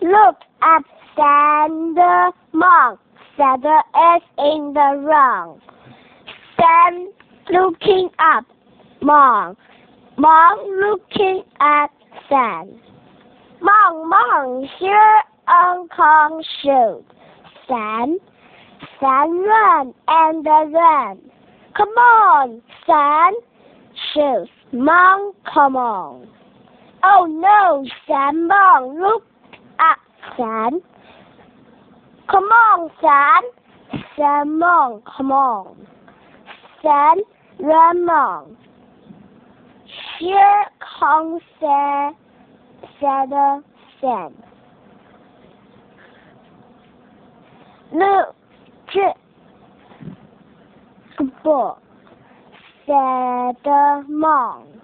Look at Sam the monk. Feather is in the round. Sam looking up. Monk looking at Sam. Monk, here Uncle shoot. Sam ran and ran. Come on, Sam shoots. Monk, come on. Oh no, Sam, Monk, look at Sam. Come on, Sam. Sam, Monk, come on. Sam ran Monk. Here comes Sam. Look, book, said the monk.